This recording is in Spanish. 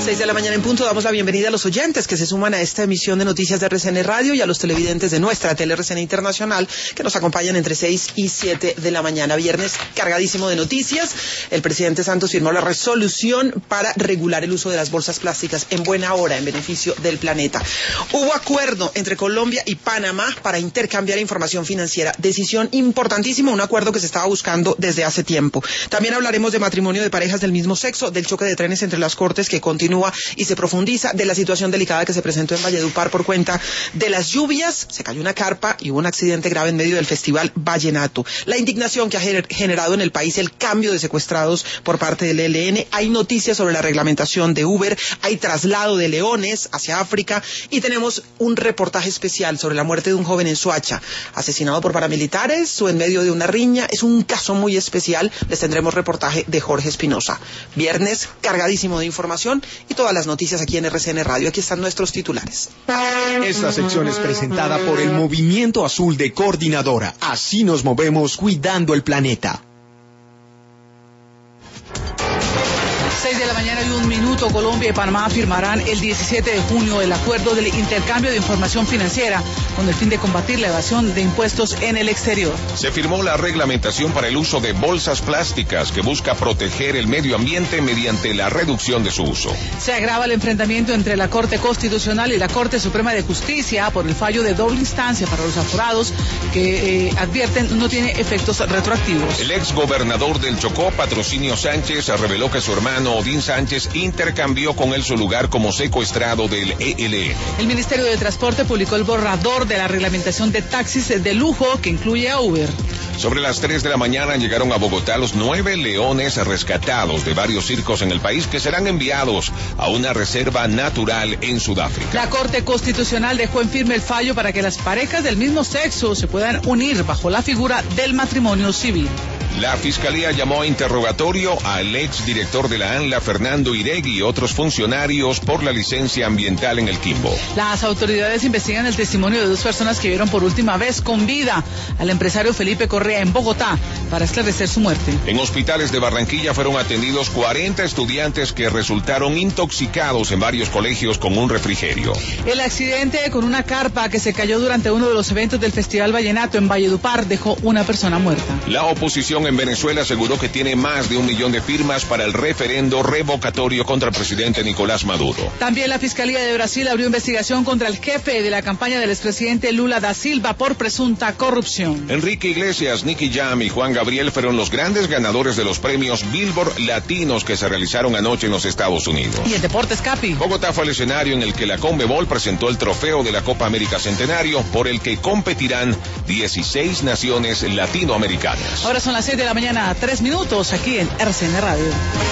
6 de la mañana en punto, damos la bienvenida a los oyentes que se suman a esta emisión de noticias de RCN Radio y a los televidentes de nuestra tele RCN Internacional que nos acompañan entre 6 y 7 de la mañana. Viernes cargadísimo de noticias. El presidente Santos firmó la resolución para regular el uso de las bolsas plásticas en buena hora, en beneficio del planeta. Hubo acuerdo entre Colombia y Panamá para intercambiar información financiera. Decisión importantísima, un acuerdo que se estaba buscando desde hace tiempo. También hablaremos de matrimonio de parejas del mismo sexo, del choque de trenes entre las Cortes que continúa y se profundiza, de la situación delicada que se presentó en Valledupar por cuenta de las lluvias. Se cayó una carpa y hubo un accidente grave en medio del Festival Vallenato. La indignación que ha generado en el país el cambio de secuestrados por parte del ELN. Hay noticias sobre la reglamentación de Uber, hay traslado de leones hacia África y tenemos un reportaje especial sobre la muerte de un joven en Soacha, asesinado por paramilitares o en medio de una riña. Es un caso muy especial. Les tendremos reportaje de Jorge Espinosa. Viernes cargadísimo de información y todas las noticias aquí en RCN Radio. Aquí están nuestros titulares. Esta sección es presentada por el Movimiento Azul de Coordinadora. Así nos movemos cuidando el planeta. 6 de la mañana y 1 minuto, Colombia y Panamá firmarán el 17 de junio el acuerdo del intercambio de información financiera con el fin de combatir la evasión de impuestos en el exterior. Se firmó la reglamentación para el uso de bolsas plásticas que busca proteger el medio ambiente mediante la reducción de su uso. Se agrava el enfrentamiento entre la Corte Constitucional y la Corte Suprema de Justicia por el fallo de doble instancia para los aforados que advierten no tiene efectos retroactivos. El ex gobernador del Chocó, Patrocinio Sánchez, reveló que su hermano Odín Sánchez intercambió con él su lugar como secuestrado del ELN. El Ministerio de Transporte publicó el borrador de la reglamentación de taxis de lujo que incluye a Uber. Sobre las 3 de la mañana llegaron a Bogotá los 9 leones rescatados de varios circos en el país que serán enviados a una reserva natural en Sudáfrica. La Corte Constitucional dejó en firme el fallo para que las parejas del mismo sexo se puedan unir bajo la figura del matrimonio civil. La Fiscalía llamó a interrogatorio al exdirector de la ANLA, Fernando Iregui, y otros funcionarios por la licencia ambiental en el Quimbo. Las autoridades investigan el testimonio de 2 personas que vieron por última vez con vida al empresario Felipe Correa en Bogotá para esclarecer su muerte. En hospitales de Barranquilla fueron atendidos 40 estudiantes que resultaron intoxicados en varios colegios con un refrigerio. El accidente con una carpa que se cayó durante uno de los eventos del Festival Vallenato en Valledupar dejó una persona muerta. La oposición en Venezuela aseguró que tiene más de 1 millón de firmas para el referendo revocatorio contra el presidente Nicolás Maduro. También la Fiscalía de Brasil abrió investigación contra el jefe de la campaña del expresidente Lula da Silva por presunta corrupción. Enrique Iglesias, Nicky Jam y Juan Gabriel fueron los grandes ganadores de los premios Billboard Latinos que se realizaron anoche en los Estados Unidos. Y en deportes, Capi. Bogotá fue el escenario en el que la Conmebol presentó el trofeo de la Copa América Centenario, por el que competirán 16 naciones latinoamericanas. Ahora son las 6 de la mañana, 3 minutos, aquí en RCN Radio.